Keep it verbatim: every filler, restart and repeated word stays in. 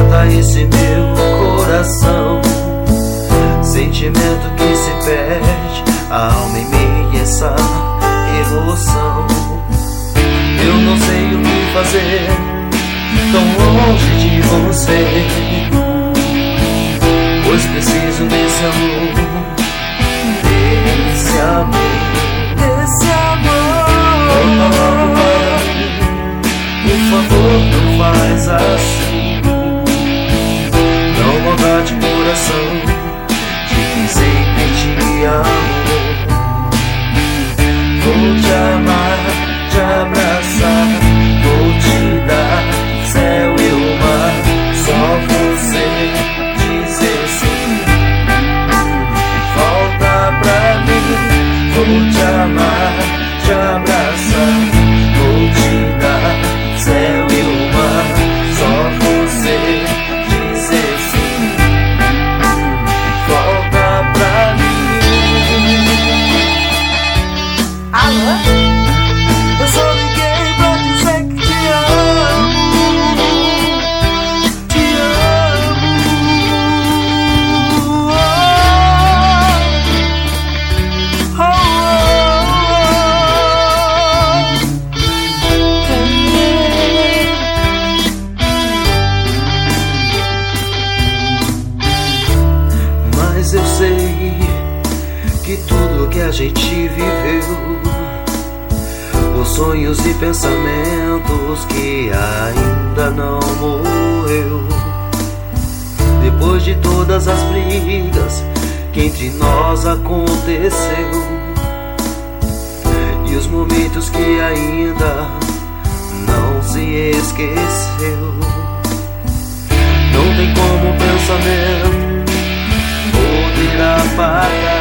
falta esse meu coração. Sentimento que se perde, a alma em meio a essa emoção. Eu não sei o que fazer, tão longe de você, pois preciso desse amor, desse amor, desse amor. Por favor, não faz assim, não maldade coração de quem sempre te amou. Vou te amar, te abraçar, vou te dar céu e o mar, só você dizer sim. Volta pra mim, vou te amar, te abraçar, vou te dar céu e o mar, só você dizer sim. Volta pra mim. Alô? Eu só liguei pra dizer que te amo, te amo. Oh, oh, oh. Mas eu sei que tudo que a gente viveu, os sonhos e pensamentos que ainda não morreu, depois de todas as brigas que entre nós aconteceu, e os momentos que ainda não se esqueceu. Não tem como o pensamento poder apagar